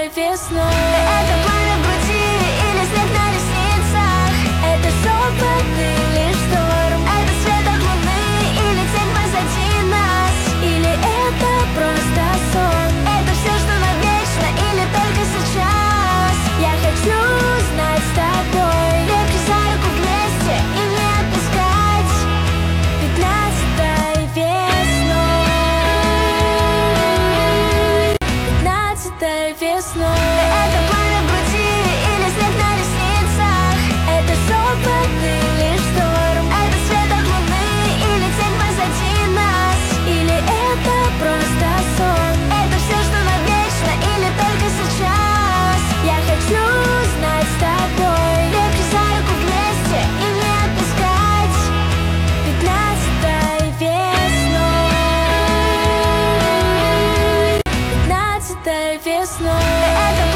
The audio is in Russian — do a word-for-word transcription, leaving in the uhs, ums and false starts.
весной. Это пламя в груди или снег на ресницах. Это шепот или шторм. Это свет от луны или тень позади нас. Или это просто сон. Это все, что навечно или только сейчас. Я хочу знать с тобой. Крепче за руку вместе и не отпускать. Пятнадцатой весной. Пятнадцатой весной. Это пламя в груди или снег на ресницах. Это шепот или шторм. Это свет от луны или тень позади нас. Или это просто сон. Это все, что навечно или только сейчас. Я хочу знать с тобой. Крепче за руку вместе и не отпускать. Пятнадцатой весной. Пятнадцатой весной. Это